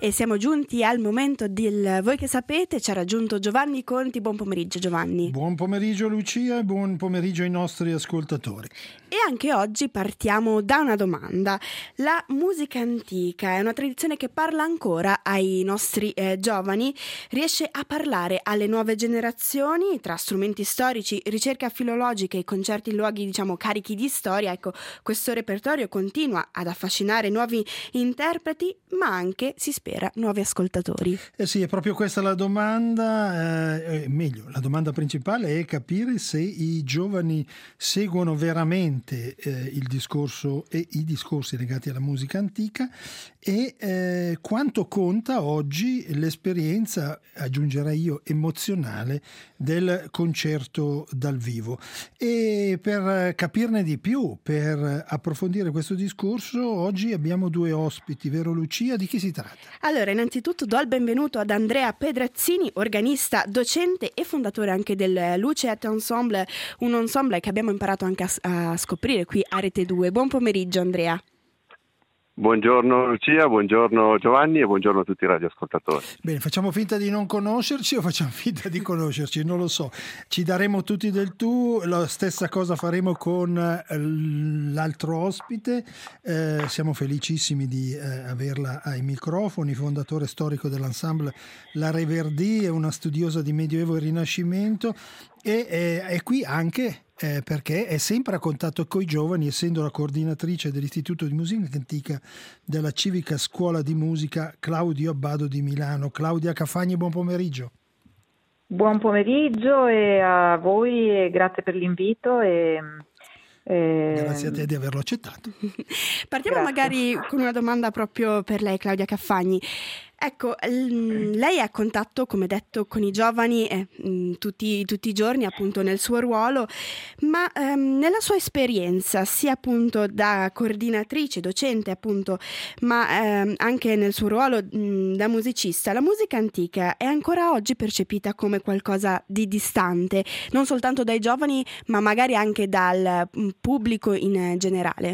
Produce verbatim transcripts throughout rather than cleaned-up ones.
e siamo giunti al momento del Voi che sapete. Ci ha raggiunto Giovanni Conti. Buon pomeriggio Giovanni. Buon pomeriggio Lucia e buon pomeriggio ai nostri ascoltatori. E anche oggi partiamo da una domanda. La musica antica è una tradizione che parla ancora ai nostri eh, giovani? Riesce a parlare alle nuove generazioni tra strumenti storici, ricerca filologica e concerti in luoghi diciamo carichi di storia? Ecco, questo repertorio continua ad affascinare nuovi interpreti, ma anche, si spera, nuovi ascoltatori. Eh sì, è proprio questa la domanda, eh, meglio, la domanda principale è capire se i giovani seguono veramente eh, il discorso e i discorsi legati alla musica antica e eh, quanto conta oggi l'esperienza, aggiungerei io, emozionale del concerto dal vivo. E per capirne di più, per approfondire questo discorso, oggi abbiamo due ospiti, vero Lucia? Di chi si tratta? Allora, innanzitutto do il benvenuto ad Andrea Pedrazzini, organista, docente e fondatore anche del Luceat Ensemble, un ensemble che abbiamo imparato anche a, a scoprire qui a Rete due. Buon pomeriggio Andrea. Buongiorno Lucia, buongiorno Giovanni e buongiorno a tutti i radioascoltatori. Bene, facciamo finta di non conoscerci o facciamo finta di conoscerci? Non lo so. Ci daremo tutti del tu, la stessa cosa faremo con l'altro ospite. Eh, siamo felicissimi di eh, averla ai microfoni, fondatore storico dell'ensemble La Reverdy, è una studiosa di Medioevo e Rinascimento e eh, è qui anche Eh, perché è sempre a contatto con i giovani, essendo la coordinatrice dell'Istituto di Musica Antica della Civica Scuola di Musica Claudio Abbado di Milano. Claudia Cafagni, buon pomeriggio. Buon pomeriggio e a voi e grazie per l'invito. E, e... Grazie a te di averlo accettato. Partiamo Grazie. magari con una domanda proprio per lei, Claudia Cafagni. Ecco, lei è a contatto, come detto, con i giovani eh, tutti, tutti i giorni, appunto, nel suo ruolo, ma ehm, nella sua esperienza, sia appunto da coordinatrice, docente, appunto, ma ehm, anche nel suo ruolo mh, da musicista, la musica antica è ancora oggi percepita come qualcosa di distante, non soltanto dai giovani, ma magari anche dal mh, pubblico in generale?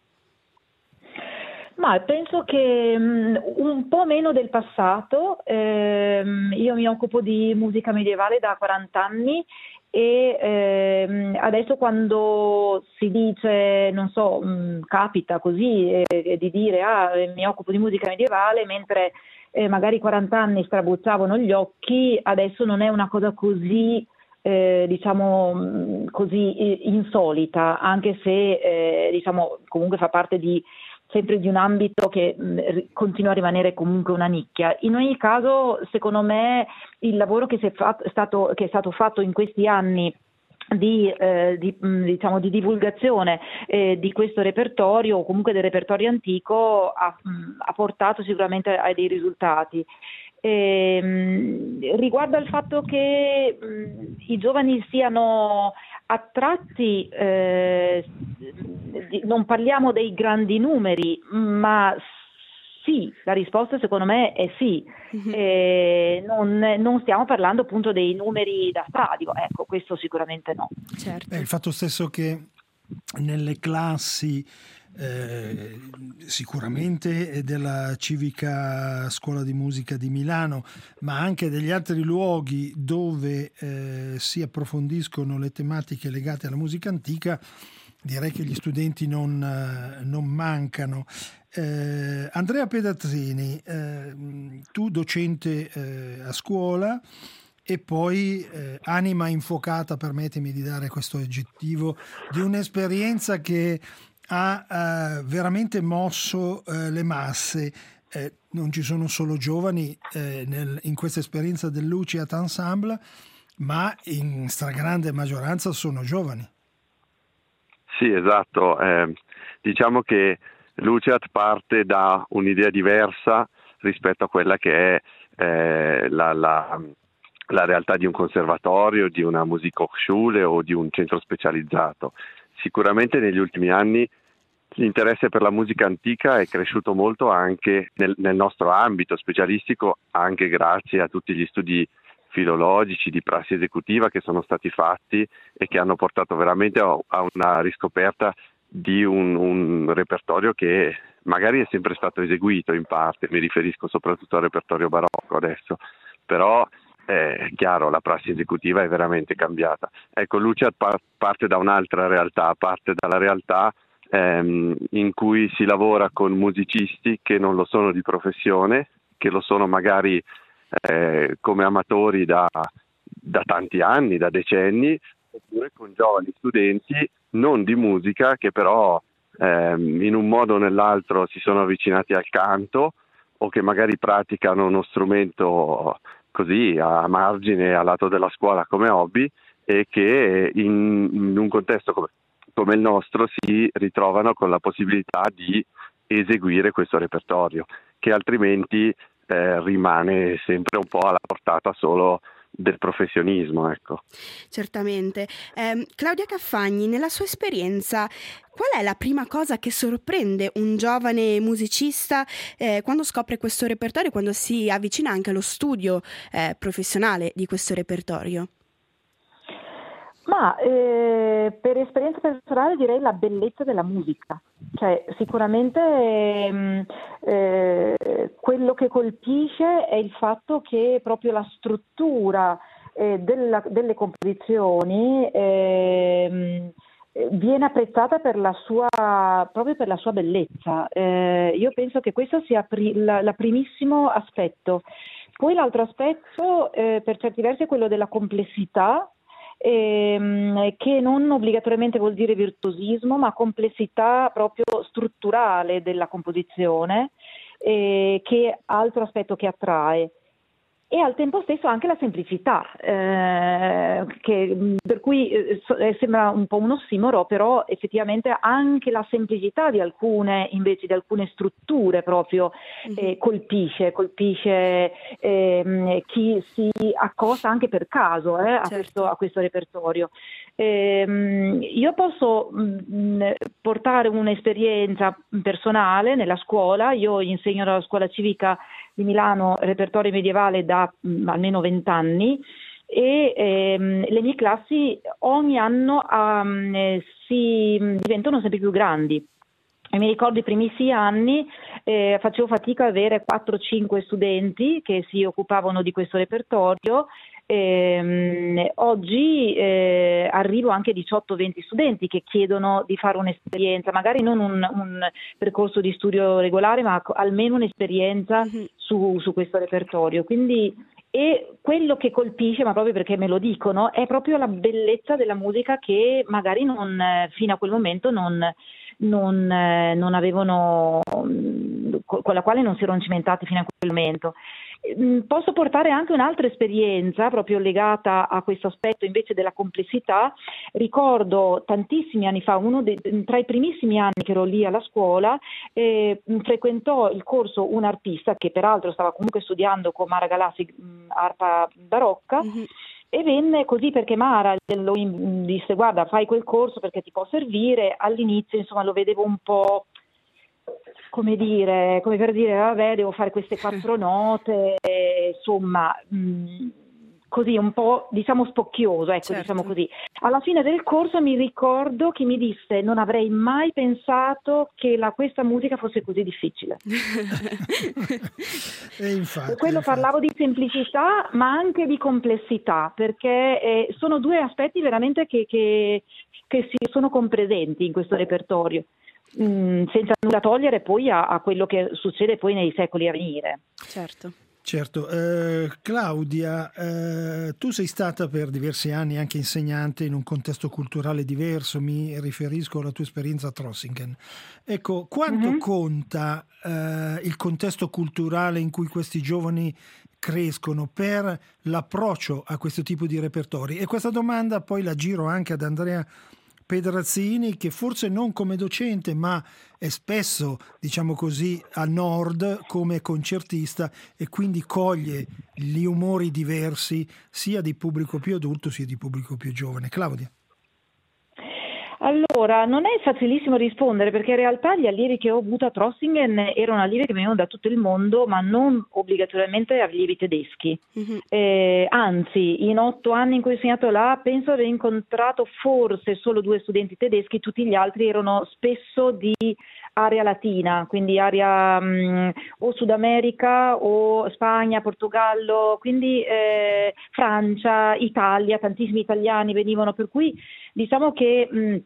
Ma penso che um, un po' meno del passato. ehm, io mi occupo di musica medievale da quaranta anni e ehm, adesso quando si dice, non so, mh, capita così eh, di dire ah, mi occupo di musica medievale, mentre eh, magari quaranta anni strabuzzavano gli occhi, adesso non è una cosa così eh, diciamo così insolita, anche se eh, diciamo comunque fa parte di sempre di un ambito che mh, continua a rimanere comunque una nicchia. In ogni caso, secondo me, il lavoro che, si è fatto, stato, che è stato fatto in questi anni di, eh, di, mh, diciamo, di divulgazione eh, di questo repertorio, o comunque del repertorio antico, ha, mh, ha portato sicuramente a dei risultati. E, mh, riguardo al fatto che mh, i giovani siano attratti, eh, non parliamo dei grandi numeri, ma sì, la risposta secondo me è sì. Mm-hmm. Eh, non, non stiamo parlando appunto dei numeri da stadio, ecco, questo sicuramente no. Certo. Beh, il fatto stesso che nelle classi Eh, sicuramente della Civica Scuola di Musica di Milano, ma anche degli altri luoghi dove eh, si approfondiscono le tematiche legate alla musica antica, direi che gli studenti non, eh, non mancano. Eh, Andrea Pedrazzini, eh, tu docente eh, a scuola e poi eh, anima infuocata, permettimi di dare questo aggettivo, di un'esperienza che ha eh, veramente mosso eh, le masse. Eh, non ci sono solo giovani eh, nel, in questa esperienza del Luceat Ensemble, ma in stragrande maggioranza sono giovani. Sì, esatto. Eh, diciamo che Luceat parte da un'idea diversa rispetto a quella che è eh, la, la, la realtà di un conservatorio, di una Musikhochschule o di un centro specializzato. Sicuramente negli ultimi anni l'interesse per la musica antica è cresciuto molto anche nel, nel nostro ambito specialistico, anche grazie a tutti gli studi filologici di prassi esecutiva che sono stati fatti e che hanno portato veramente a, a una riscoperta di un, un repertorio che magari è sempre stato eseguito in parte, mi riferisco soprattutto al repertorio barocco adesso, però è chiaro, la prassi esecutiva è veramente cambiata. Ecco, Lucia par- parte da un'altra realtà, parte dalla realtà ehm, in cui si lavora con musicisti che non lo sono di professione, che lo sono magari eh, come amatori da, da tanti anni, da decenni, oppure con giovani studenti non di musica che però ehm, in un modo o nell'altro si sono avvicinati al canto o che magari praticano uno strumento così a margine, a lato della scuola come hobby, e che in, in un contesto come, come il nostro si ritrovano con la possibilità di eseguire questo repertorio, che altrimenti eh, rimane sempre un po' alla portata solo del professionismo, ecco. Certamente. Eh, Claudia Caffagni, nella sua esperienza, qual è la prima cosa che sorprende un giovane musicista eh, quando scopre questo repertorio, quando si avvicina anche allo studio eh, professionale di questo repertorio? Ma eh, per esperienza personale direi la bellezza della musica, cioè sicuramente ehm, eh, quello che colpisce è il fatto che proprio la struttura eh, della, delle composizioni ehm, viene apprezzata per la sua, proprio per la sua bellezza. Eh, io penso che questo sia pri- la, la primissimo aspetto. Poi l'altro aspetto eh, per certi versi è quello della complessità, Ehm, che non obbligatoriamente vuol dire virtuosismo, ma complessità proprio strutturale della composizione, eh, che è altro aspetto che attrae. E al tempo stesso anche la semplicità, eh, che, per cui eh, sembra un po' un ossimoro, però effettivamente anche la semplicità di alcune, invece di alcune strutture proprio eh, colpisce, colpisce eh, chi si accosta anche per caso eh, a, Certo. questo, a questo repertorio. Eh, io posso mh, portare un'esperienza personale nella scuola, io insegno alla scuola civica di Milano repertorio medievale da mh, almeno vent'anni e ehm, le mie classi ogni anno um, eh, si diventano sempre più grandi. E mi ricordo i primissimi anni eh, facevo fatica ad avere quattro cinque studenti che si occupavano di questo repertorio. Eh, oggi eh, arrivo anche a diciotto venti studenti che chiedono di fare un'esperienza, magari non un, un percorso di studio regolare, ma almeno un'esperienza Mm-hmm. su, su questo repertorio. Quindi, e quello che colpisce, ma proprio perché me lo dicono, è proprio la bellezza della musica che magari non, fino a quel momento non, non, non avevano, con la quale non si erano cimentati fino a quel momento. Posso portare anche un'altra esperienza proprio legata a questo aspetto invece della complessità. Ricordo tantissimi anni fa, uno dei, tra i primissimi anni che ero lì alla scuola, eh, frequentò il corso un arpista che peraltro stava comunque studiando con Mara Galassi mh, arpa barocca. Mm-hmm. E venne così perché Mara lo disse: guarda, fai quel corso perché ti può servire. All'inizio insomma lo vedevo un po', come dire, come per dire, vabbè, devo fare queste quattro note, insomma, mh, così un po', diciamo, spocchioso, ecco, certo. Diciamo così. Alla fine del corso mi ricordo che mi disse: non avrei mai pensato che la, questa musica fosse così difficile. E infatti, per quello infatti. Parlavo di semplicità, ma anche di complessità, perché eh, sono due aspetti veramente che, che, che si sono compresenti in questo repertorio. Mm, senza nulla togliere poi a, a quello che succede poi nei secoli a venire. Certo. Certo. Eh, Claudia, eh, tu sei stata per diversi anni anche insegnante in un contesto culturale diverso, mi riferisco alla tua esperienza a Trossingen. Ecco, quanto mm-hmm. conta eh, il contesto culturale in cui questi giovani crescono per l'approccio a questo tipo di repertori? E questa domanda poi la giro anche ad Andrea Pedrazzini, che forse non come docente ma è spesso, diciamo così, a nord come concertista e quindi coglie gli umori diversi sia di pubblico più adulto sia di pubblico più giovane. Claudia. Allora, non è facilissimo rispondere perché in realtà gli allievi che ho avuto a Trossingen erano allievi che venivano da tutto il mondo, ma non obbligatoriamente allievi tedeschi. Mhm. Eh, anzi, in otto anni in cui ho insegnato là, penso di aver incontrato forse solo due studenti tedeschi, tutti gli altri erano spesso di area latina, quindi area mh, o Sud America o Spagna, Portogallo, quindi eh, Francia, Italia, tantissimi italiani venivano, per cui diciamo che mh,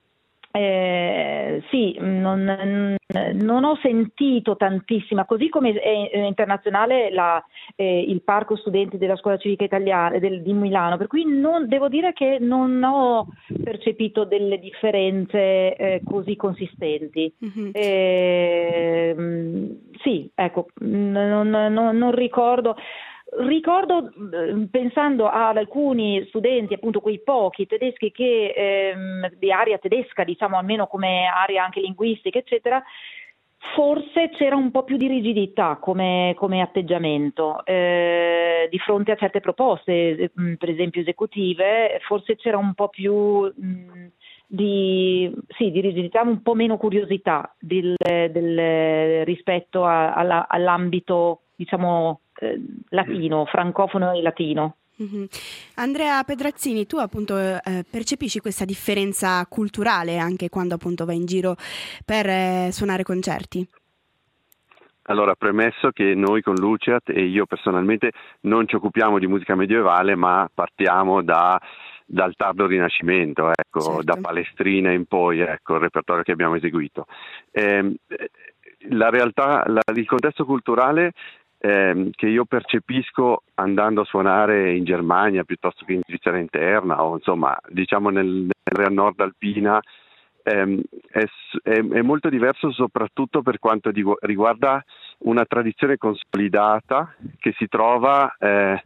eh, sì, non, non ho sentito tantissima, così come è, è internazionale la, eh, il parco studenti della scuola civica italiana del, di Milano, per cui non, devo dire che non ho percepito delle differenze eh, così consistenti. Mhm. Eh, mh, sì, ecco, non, non, non ricordo. Ricordo, eh, pensando ad alcuni studenti, appunto quei pochi tedeschi che ehm, di area tedesca, diciamo almeno come area anche linguistica, eccetera, forse c'era un po' più di rigidità come, come atteggiamento eh, di fronte a certe proposte, eh, per esempio esecutive, forse c'era un po' più mh, di, sì, di rigidità, un po' meno curiosità del, del, rispetto a, alla, all'ambito, diciamo, eh, latino, francofono e latino. Mhm. Andrea Pedrazzini, tu appunto eh, percepisci questa differenza culturale anche quando appunto vai in giro per eh, suonare concerti? Allora, premesso che noi con Luceat e io personalmente non ci occupiamo di musica medievale, ma partiamo da, dal tardo Rinascimento, ecco, Certo. da Palestrina in poi, ecco, il repertorio che abbiamo eseguito. Eh, la realtà, la, il contesto culturale eh, che io percepisco andando a suonare in Germania piuttosto che in Svizzera interna o insomma diciamo nel, nell'area nord alpina ehm, è, è, è molto diverso soprattutto per quanto di, riguarda una tradizione consolidata che si trova eh,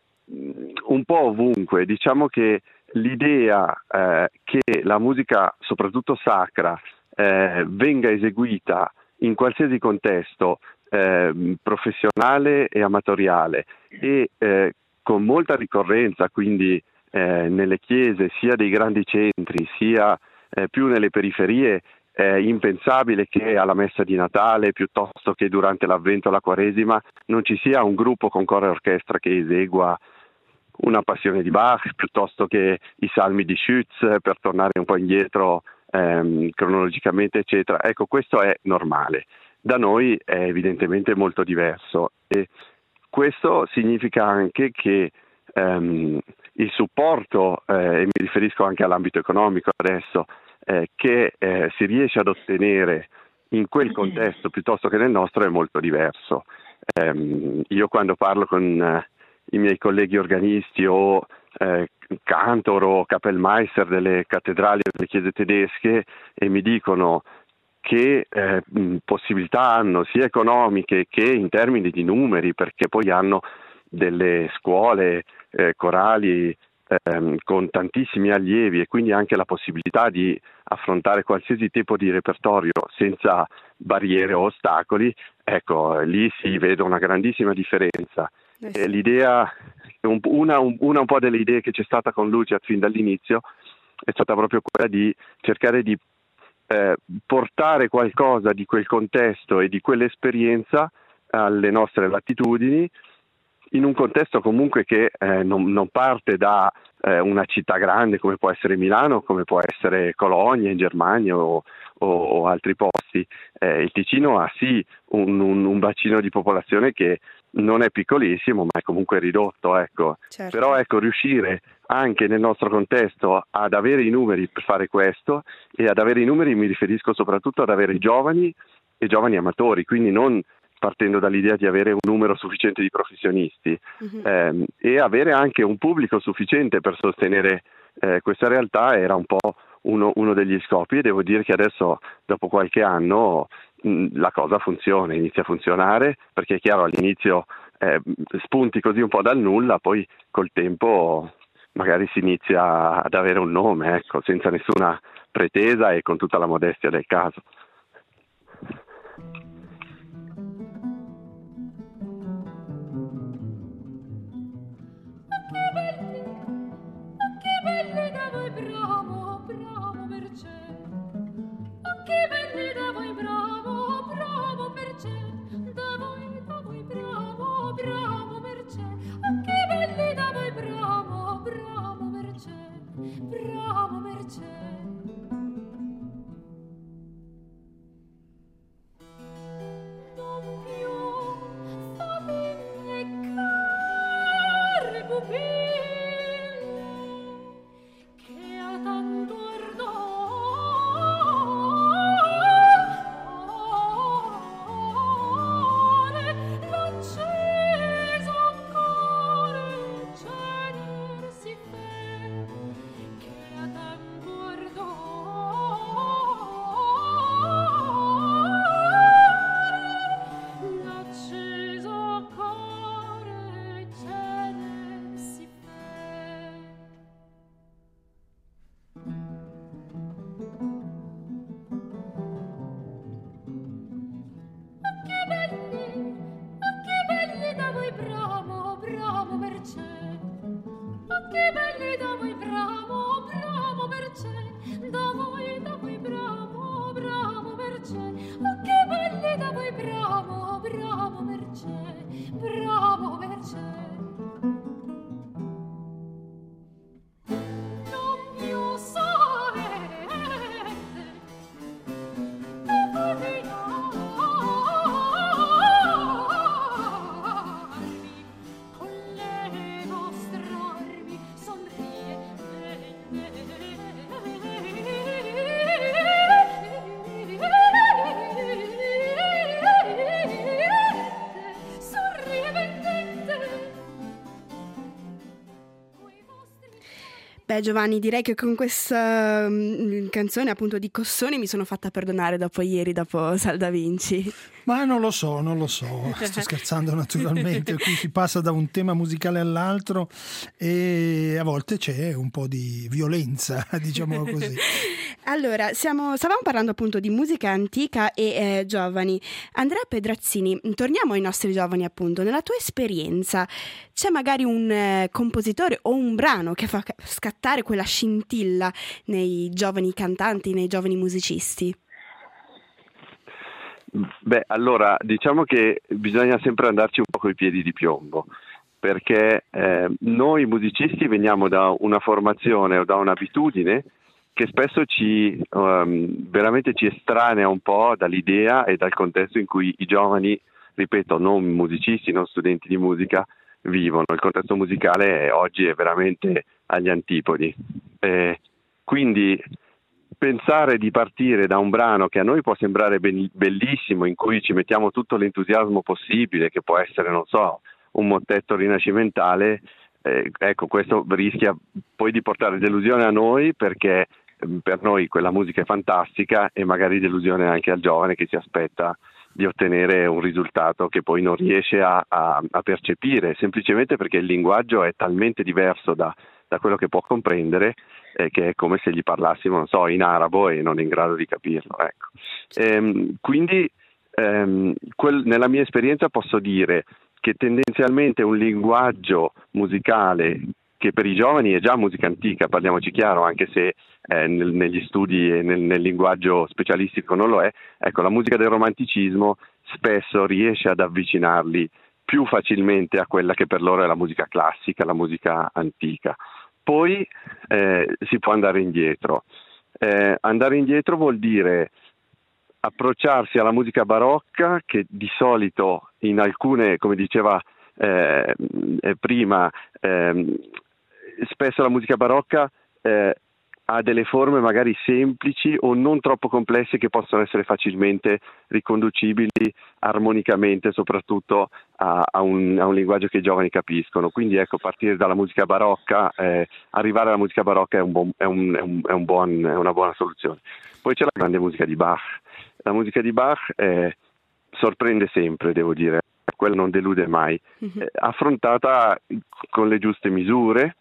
un po' ovunque. Diciamo che l'idea eh, che la musica soprattutto sacra eh, venga eseguita in qualsiasi contesto Eh, professionale e amatoriale e eh, con molta ricorrenza, quindi eh, nelle chiese sia dei grandi centri sia eh, più nelle periferie, è impensabile che alla messa di Natale piuttosto che durante l'Avvento o la Quaresima non ci sia un gruppo con coro e orchestra che esegua una passione di Bach piuttosto che i salmi di Schütz, per tornare un po' indietro ehm, cronologicamente eccetera. Ecco, questo è normale. Da noi è evidentemente molto diverso e questo significa anche che ehm, il supporto, eh, e mi riferisco anche all'ambito economico adesso, eh, che eh, si riesce ad ottenere in quel contesto piuttosto che nel nostro è molto diverso. Eh, io quando parlo con eh, i miei colleghi organisti o eh, cantor o Kapellmeister delle cattedrali o delle chiese tedesche e mi dicono che eh, possibilità hanno sia economiche che in termini di numeri, perché poi hanno delle scuole eh, corali ehm, con tantissimi allievi e quindi anche la possibilità di affrontare qualsiasi tipo di repertorio senza barriere o ostacoli, ecco, lì si vede una grandissima differenza. Eh sì. Eh, l'idea, una, una un po' delle idee che c'è stata con Luceat fin dall'inizio è stata proprio quella di cercare di Eh, portare qualcosa di quel contesto e di quell'esperienza alle nostre latitudini in un contesto comunque che eh, non, non parte da eh, una città grande come può essere Milano, come può essere Cologna in Germania o, o, o altri posti. Eh, il Ticino ha sì un, un, un bacino di popolazione che non è piccolissimo ma è comunque ridotto, ecco. Certo. Però ecco, riuscire anche nel nostro contesto ad avere i numeri per fare questo, e ad avere i numeri mi riferisco soprattutto ad avere giovani e giovani amatori, quindi non partendo dall'idea di avere un numero sufficiente di professionisti, Mhm. ehm, e avere anche un pubblico sufficiente per sostenere eh, questa realtà era un po' uno, uno degli scopi, e devo dire che adesso dopo qualche anno mh, la cosa funziona, inizia a funzionare, perché è chiaro all'inizio eh, spunti così un po' dal nulla, poi col tempo magari si inizia ad avere un nome, ecco, senza nessuna pretesa e con tutta la modestia del caso. Che belli da voi, bravo, bravo Mercè. bravo mercè, oh che belli da voi, bravo, bravo mercè, bravo mercè. Non più famiglie care pupille, che a tanto ardore l'acceso cuore cener si fe, che a tanto ardore l'acceso cuore cener si fe. Oh che belli, oh che belli da voi, bravo, bravo mercè. Oh che belli da voi, bravo, bravo mercè. Da voi, da voi, bravo, bravo mercè. Oh che belli da voi, bravo, bravo mercè, bravo mercè. Non più sorelle e vogliarvi con le vostre armi sonriete, sorride vendette. Coi vostri Beh, Giovanni, direi che con questa mm, canzone appunto di Cossoni mi sono fatta perdonare dopo ieri, dopo Sal da Vinci. Ma non lo so, non lo so, sto scherzando naturalmente, qui si passa da un tema musicale all'altro e a volte c'è un po' di violenza, diciamo così. Allora, siamo, stavamo parlando appunto di musica antica e eh, giovani. Andrea Pedrazzini, torniamo ai nostri giovani appunto. Nella tua esperienza c'è magari un eh, compositore o un brano che fa scattare quella scintilla nei giovani cantanti, nei giovani musicisti? Beh, allora, diciamo che bisogna sempre andarci un po' coi piedi di piombo, perché eh, noi musicisti veniamo da una formazione o da un'abitudine che spesso ci um, veramente ci estranea un po' dall'idea e dal contesto in cui i giovani, ripeto, non musicisti, non studenti di musica, vivono. Il contesto musicale è, oggi è veramente agli antipodi. Eh, quindi pensare di partire da un brano che a noi può sembrare ben, bellissimo, in cui ci mettiamo tutto l'entusiasmo possibile, che può essere, non so, un mottetto rinascimentale, eh, ecco, questo rischia poi di portare delusione a noi, perché eh, per noi quella musica è fantastica, e magari delusione anche al giovane che si aspetta di ottenere un risultato che poi non riesce a, a, a percepire, semplicemente perché il linguaggio è talmente diverso da, da quello che può comprendere, eh, che è come se gli parlassimo, non so, in arabo e non è in grado di capirlo. Ecco. Ehm, quindi ehm, quel, nella mia esperienza posso dire che tendenzialmente un linguaggio musicale che per i giovani è già musica antica, parliamoci chiaro, anche se eh, nel, negli studi e nel, nel linguaggio specialistico non lo è, ecco, la musica del romanticismo spesso riesce ad avvicinarli più facilmente a quella che per loro è la musica classica, la musica antica. Poi eh, si può andare indietro. Eh, andare indietro vuol dire approcciarsi alla musica barocca, che di solito in alcune, come diceva eh, prima, eh, spesso la musica barocca eh, ha delle forme magari semplici o non troppo complesse, che possono essere facilmente riconducibili armonicamente, soprattutto a, a, un, a un linguaggio che i giovani capiscono. Quindi ecco, partire dalla musica barocca, eh, arrivare alla musica barocca è, un buon, è, un, è, un, è, un buon, è una buona soluzione. Poi c'è la grande musica di Bach. La musica di Bach eh, sorprende sempre, devo dire, quella non delude mai, mm-hmm. eh, affrontata con le giuste misure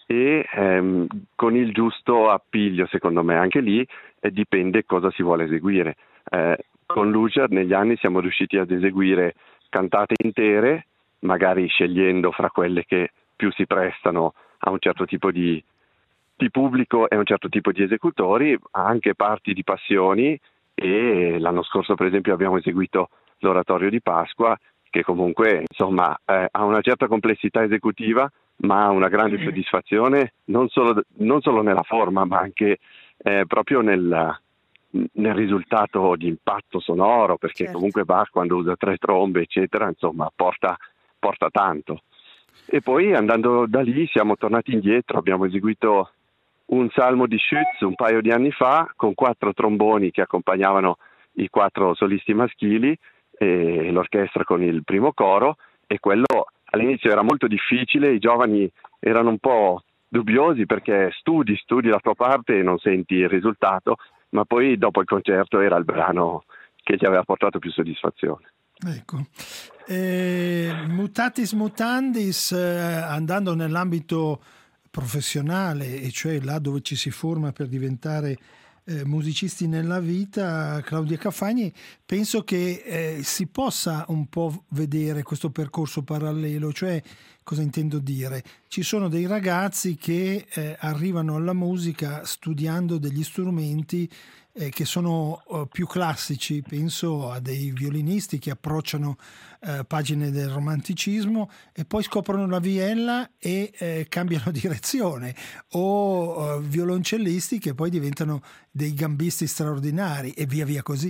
e ehm, con il giusto appiglio, secondo me. Anche lì eh, dipende cosa si vuole eseguire. Eh, con Lucer negli anni siamo riusciti ad eseguire cantate intere, magari scegliendo fra quelle che più si prestano a un certo tipo di, di pubblico e a un certo tipo di esecutori, anche parti di passioni, e l'anno scorso per esempio abbiamo eseguito l'oratorio di Pasqua, che comunque insomma eh, ha una certa complessità esecutiva, ma ha una grande soddisfazione non solo, non solo nella forma, ma anche eh, proprio nel, nel risultato di impatto sonoro, perché certo. comunque Bach, quando usa tre trombe eccetera, insomma porta, porta tanto. E poi andando da lì siamo tornati indietro, abbiamo eseguito un salmo di Schütz un paio di anni fa con quattro tromboni che accompagnavano i quattro solisti maschili e l'orchestra con il primo coro, e quello all'inizio era molto difficile, i giovani erano un po' dubbiosi perché studi, studi la tua parte e non senti il risultato, ma poi dopo il concerto era il brano che gli aveva portato più soddisfazione. Ecco, eh, mutatis mutandis, eh, andando nell'ambito professionale, e cioè là dove ci si forma per diventare eh, musicisti nella vita, Claudia Caffagni, penso che eh, si possa un po' vedere questo percorso parallelo, cioè cosa intendo dire? Ci sono dei ragazzi che eh, arrivano alla musica studiando degli strumenti eh, che sono uh, più classici, penso a dei violinisti che approcciano uh, pagine del romanticismo e poi scoprono la viella e eh, cambiano direzione, o uh, violoncellisti che poi diventano dei gambisti straordinari e via via così.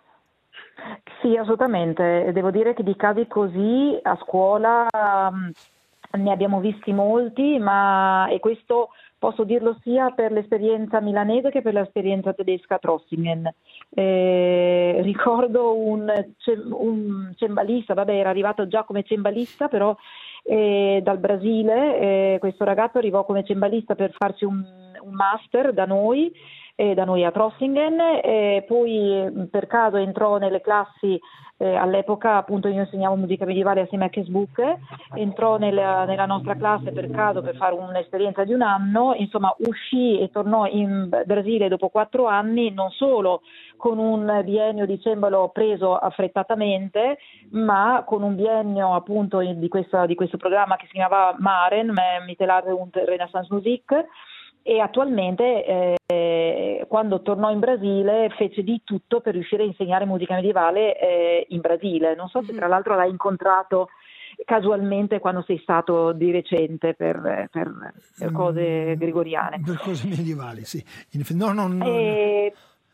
Sì, assolutamente. Devo dire che di casi così a scuola um, ne abbiamo visti molti, ma e questo posso dirlo sia per l'esperienza milanese che per l'esperienza tedesca a Trossingen. Eh, ricordo un, un cembalista, vabbè, era arrivato già come cembalista, però eh, dal Brasile. Eh, questo ragazzo arrivò come cembalista per farsi un, un master da noi, eh, da noi a Trossingen, e poi per caso entrò nelle classi. Eh, all'epoca appunto io insegnavo musica medievale assieme a Kesbuch, entrò nella, nella nostra classe per caso per fare un'esperienza di un anno, insomma uscì e tornò in Brasile dopo quattro anni, non solo con un biennio di cembalo preso affrettatamente, ma con un biennio appunto di, questa, di questo programma che si chiamava Maren, Mittelarte und Renaissance-Musik, e attualmente eh, quando tornò in Brasile fece di tutto per riuscire a insegnare musica medievale eh, in Brasile. Non so se tra l'altro l'hai incontrato casualmente quando sei stato di recente per, per, per cose gregoriane. Per cose medievali, sì. No, no, no. Eh,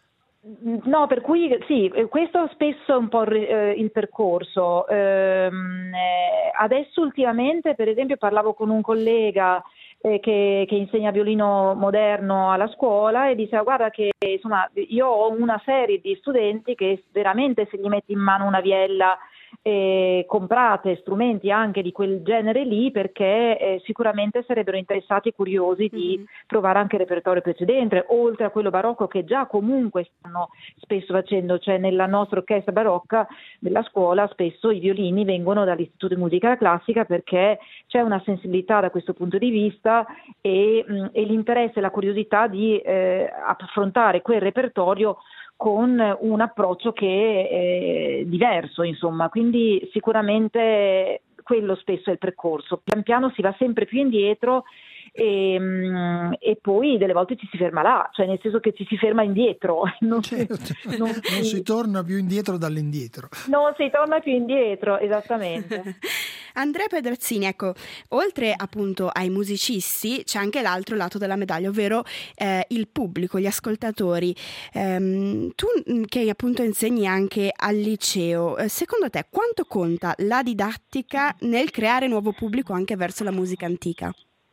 No, per cui sì, questo spesso è un po' eh, il percorso. Ehm, eh, adesso ultimamente, per esempio, parlavo con un collega eh, che, che insegna violino moderno alla scuola e diceva: guarda che insomma io ho una serie di studenti che veramente se gli metti in mano una viella eh, comprate strumenti anche di quel genere lì, perché eh, sicuramente sarebbero interessati e curiosi di mm-hmm. provare anche il repertorio precedente, oltre a quello barocco che già comunque stanno spesso facendo, cioè nella nostra orchestra barocca della scuola spesso i violini vengono dall'Istituto di Musica Classica, perché c'è una sensibilità da questo punto di vista e, mh, e l'interesse e la curiosità di eh, affrontare quel repertorio con un approccio che è diverso, insomma, quindi sicuramente quello spesso è il percorso. Pian piano si va sempre più indietro e, e poi delle volte ci si ferma là, cioè nel senso che ci si ferma indietro, non, certo. si, non, non si... si torna più indietro dall'indietro. Non si torna più indietro, esattamente. Andrea Pedrazzini, ecco, oltre appunto ai musicisti c'è anche l'altro lato della medaglia, ovvero eh, il pubblico, gli ascoltatori. Ehm, tu che appunto insegni anche al liceo, eh, secondo te quanto conta la didattica nel creare nuovo pubblico anche verso la musica antica?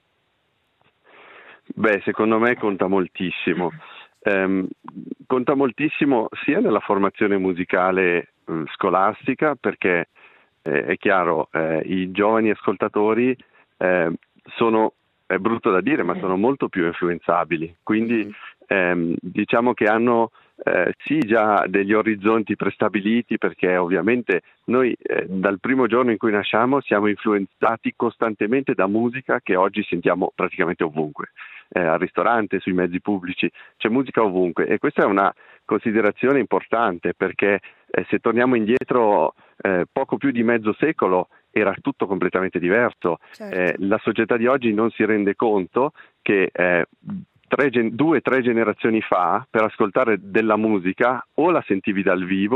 Beh, secondo me conta moltissimo. Eh, conta moltissimo sia nella formazione musicale eh, scolastica, perché eh, è chiaro, eh, i giovani ascoltatori eh, sono, è brutto da dire, ma sono molto più influenzabili, quindi ehm, diciamo che hanno eh, sì già degli orizzonti prestabiliti, perché ovviamente noi eh, dal primo giorno in cui nasciamo siamo influenzati costantemente da musica che oggi sentiamo praticamente ovunque. Eh, al ristorante, sui mezzi pubblici, c'è musica ovunque, e questa è una considerazione importante, perché eh, se torniamo indietro eh, poco più di mezzo secolo era tutto completamente diverso. Certo. Eh, la società di oggi non si rende conto che eh, tre, due o tre generazioni fa per ascoltare della musica o la sentivi dal vivo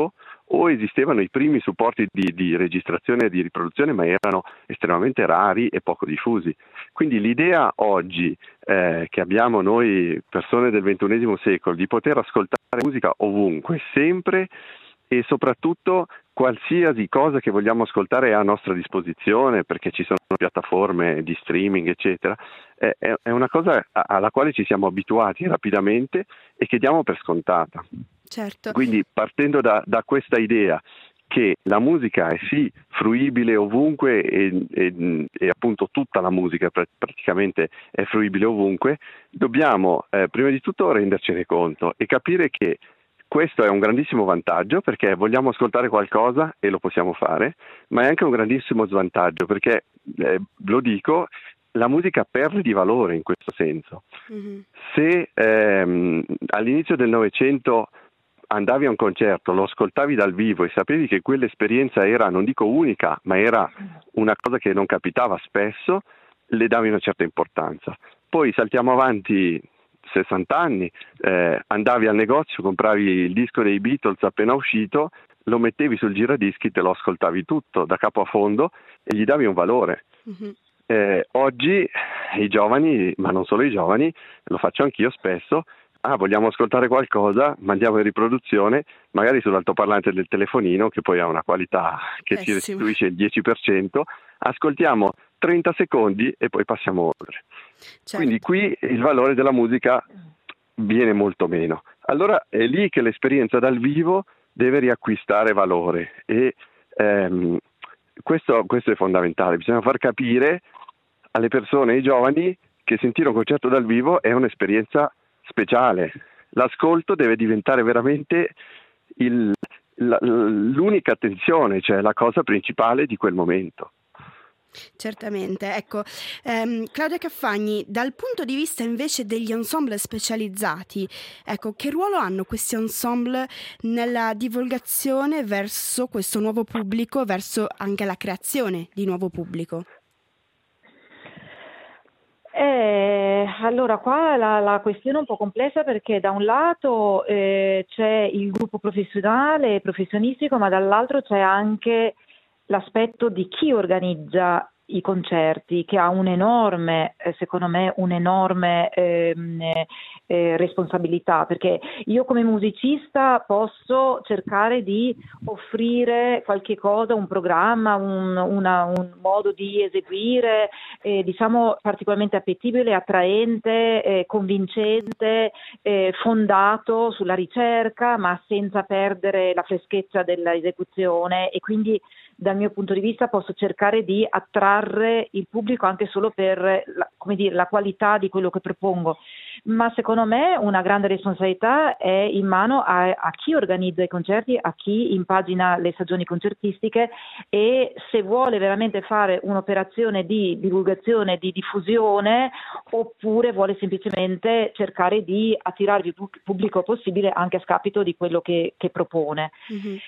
o esistevano i primi supporti di, di registrazione e di riproduzione, ma erano estremamente rari e poco diffusi. Quindi l'idea oggi eh, che abbiamo noi persone del ventunesimo secolo di poter ascoltare musica ovunque, sempre, e soprattutto qualsiasi cosa che vogliamo ascoltare è a nostra disposizione, perché ci sono piattaforme di streaming eccetera, è, è una cosa alla quale ci siamo abituati rapidamente e che diamo per scontata. Certo. Quindi partendo da, da questa idea che la musica è sì fruibile ovunque e, e, e appunto tutta la musica praticamente è fruibile ovunque, dobbiamo eh, prima di tutto rendercene conto e capire che questo è un grandissimo vantaggio, perché vogliamo ascoltare qualcosa e lo possiamo fare, ma è anche un grandissimo svantaggio, perché, eh, lo dico, la musica perde di valore in questo senso. Mm-hmm. Se ehm, all'inizio del Novecento andavi a un concerto, lo ascoltavi dal vivo e sapevi che quell'esperienza era, non dico unica, ma era una cosa che non capitava spesso, le davi una certa importanza. Poi saltiamo avanti sessanta anni, eh, andavi al negozio, compravi il disco dei Beatles appena uscito, lo mettevi sul giradischi, te lo ascoltavi tutto da capo a fondo e gli davi un valore. Mm-hmm. Eh, oggi i giovani, ma non solo i giovani, lo faccio anch'io spesso, ah, vogliamo ascoltare qualcosa, mandiamo in riproduzione, magari sull'altoparlante del telefonino, che poi ha una qualità che Pessimo. ci restituisce il dieci per cento, ascoltiamo trenta secondi e poi passiamo oltre. Certo. Quindi qui il valore della musica viene molto meno. Allora è lì che l'esperienza dal vivo deve riacquistare valore e ehm, questo, questo è fondamentale. Bisogna far capire alle persone, ai giovani, che sentire un concerto dal vivo è un'esperienza speciale. L'ascolto deve diventare veramente il, la, l'unica attenzione, cioè la cosa principale di quel momento. Certamente, ecco, ehm, Claudia Caffagni, dal punto di vista invece degli ensemble specializzati, ecco, che ruolo hanno questi ensemble nella divulgazione verso questo nuovo pubblico, verso anche la creazione di nuovo pubblico? Eh, allora qua la, la questione è un po' complessa, perché da un lato eh, c'è il gruppo professionale, professionistico, ma dall'altro c'è anche l'aspetto di chi organizza i concerti, che ha un'enorme, eh, secondo me, un'enorme ehm, eh, responsabilità, perché io come musicista posso cercare di offrire qualche cosa, un programma, un, una, un modo di eseguire, eh, diciamo particolarmente appetibile, attraente, eh, convincente, eh, fondato sulla ricerca, ma senza perdere la freschezza dell'esecuzione, e quindi dal mio punto di vista posso cercare di attrarre il pubblico anche solo per la, come dire, la qualità di quello che propongo. Ma secondo me una grande responsabilità è in mano a, a chi organizza i concerti, a chi impagina le stagioni concertistiche, e se vuole veramente fare un'operazione di divulgazione, di diffusione, oppure vuole semplicemente cercare di attirare il più pubblico possibile anche a scapito di quello che, che propone. Mm-hmm.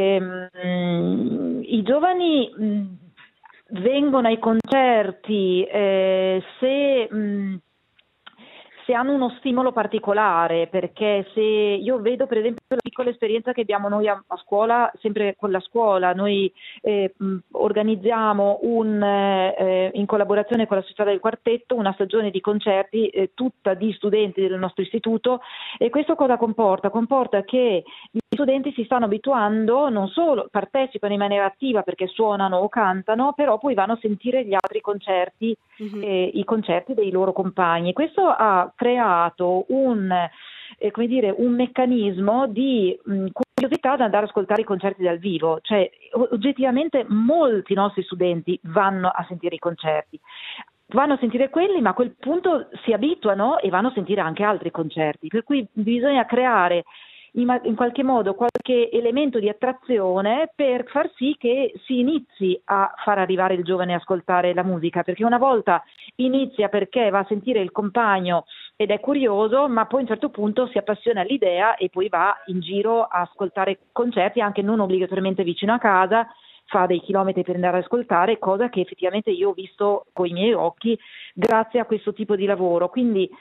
Ehm, I giovani mh, vengono ai concerti eh, se, mh, se hanno uno stimolo particolare, perché se io vedo per esempio la piccola esperienza che abbiamo noi a, a scuola, sempre con la scuola, noi eh, mh, organizziamo un, eh, in collaborazione con la società del quartetto una stagione di concerti eh, tutta di studenti del nostro istituto, e questo cosa comporta? Comporta che gli studenti si stanno abituando, non solo partecipano in maniera attiva perché suonano o cantano, però poi vanno a sentire gli altri concerti, mm-hmm. eh, i concerti dei loro compagni. Questo ha creato un, eh, come dire, un meccanismo di mh, curiosità ad andare ad ascoltare i concerti dal vivo, cioè oggettivamente molti nostri studenti vanno a sentire i concerti. Vanno a sentire quelli, ma a quel punto si abituano e vanno a sentire anche altri concerti, per cui bisogna creare in qualche modo qualche elemento di attrazione per far sì che si inizi a far arrivare il giovane a ascoltare la musica, perché una volta inizia perché va a sentire il compagno ed è curioso, ma poi a un certo punto si appassiona all'idea e poi va in giro a ascoltare concerti anche non obbligatoriamente vicino a casa, fa dei chilometri per andare ad ascoltare, cosa che effettivamente io ho visto con i miei occhi grazie a questo tipo di lavoro. Quindi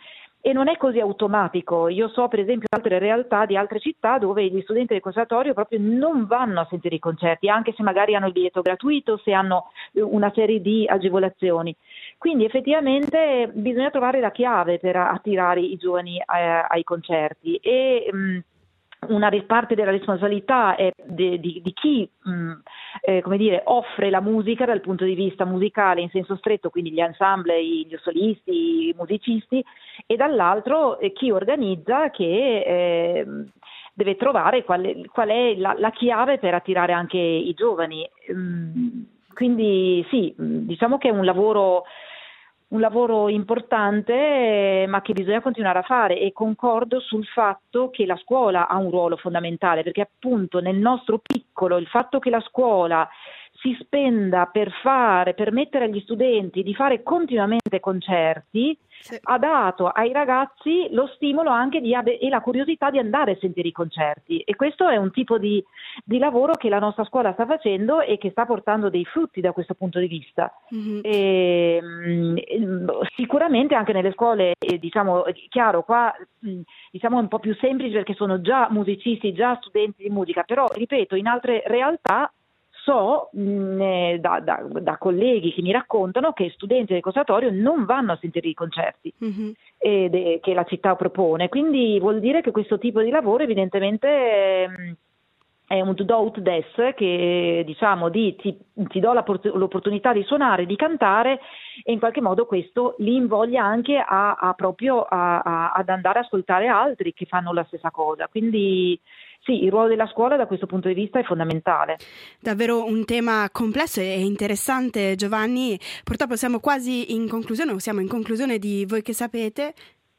e non è così automatico. Io so per esempio altre realtà di altre città dove gli studenti del conservatorio proprio non vanno a sentire i concerti, anche se magari hanno il biglietto gratuito, se hanno una serie di agevolazioni. Quindi effettivamente bisogna trovare la chiave per attirare i giovani ai, ai concerti e mh, una parte della responsabilità è di, di, di chi mh, eh, come dire, offre la musica dal punto di vista musicale in senso stretto, quindi gli ensemble, gli solisti, i musicisti, e dall'altro eh, chi organizza che eh, deve trovare qual, qual è la, la chiave per attirare anche i giovani. Mm, quindi sì, diciamo che è un lavoro un lavoro importante, ma che bisogna continuare a fare, e concordo sul fatto che la scuola ha un ruolo fondamentale, perché appunto nel nostro piccolo il fatto che la scuola si spenda per fare, permettere agli studenti di fare continuamente concerti, sì, ha dato ai ragazzi lo stimolo anche di ave- e la curiosità di andare a sentire i concerti, e questo è un tipo di, di lavoro che la nostra scuola sta facendo e che sta portando dei frutti da questo punto di vista. Mm-hmm. E, mh, sicuramente anche nelle scuole, eh, diciamo, chiaro, qua mh, diciamo è un po' più semplice perché sono già musicisti, già studenti di musica, però ripeto, in altre realtà so mh, da, da, da colleghi che mi raccontano che studenti del conservatorio non vanno a sentire i concerti mm-hmm. ed, eh, che la città propone, quindi vuol dire che questo tipo di lavoro evidentemente eh, è un do ut des, che diciamo di ti, ti do la, l'opportunità di suonare, di cantare, e in qualche modo questo li invoglia anche a, a proprio a, a, ad andare a ascoltare altri che fanno la stessa cosa, quindi sì, il ruolo della scuola da questo punto di vista è fondamentale. Davvero un tema complesso e interessante, Giovanni. Purtroppo siamo quasi in conclusione, o siamo in conclusione di Voi che sapete.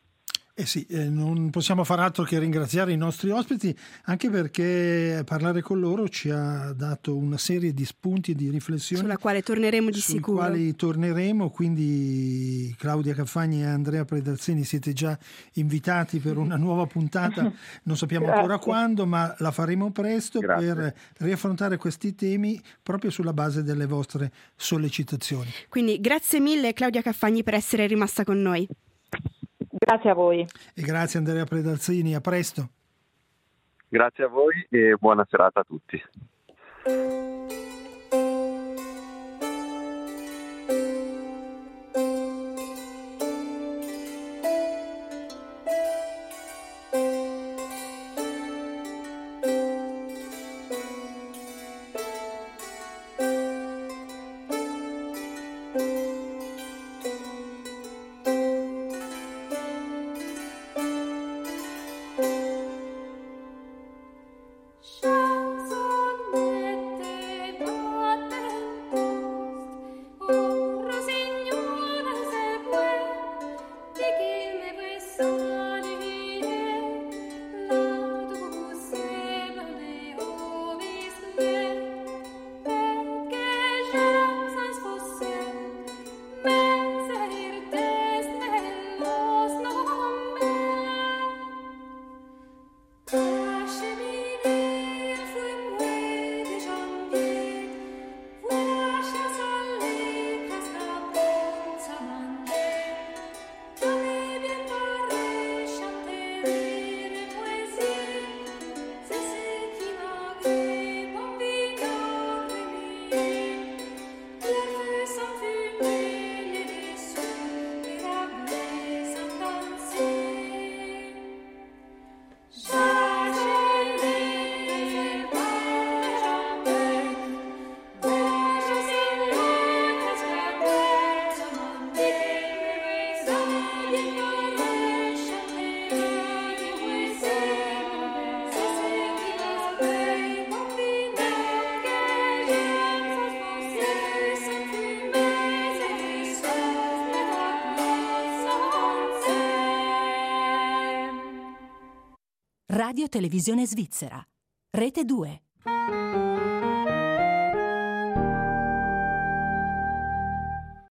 Eh sì, eh, non possiamo far altro che ringraziare i nostri ospiti, anche perché parlare con loro ci ha dato una serie di spunti e di riflessioni sulla quale torneremo di sui sicuro. quali torneremo, quindi Claudia Caffagni e Andrea Predazzini siete già invitati per una nuova puntata, non sappiamo ancora quando, ma la faremo presto. Grazie. Per riaffrontare questi temi proprio sulla base delle vostre sollecitazioni. Quindi grazie mille Claudia Caffagni per essere rimasta con noi. Grazie a voi. E grazie Andrea Predazzini, a presto. Grazie a voi e buona serata a tutti. Radio Televisione Svizzera, Rete due.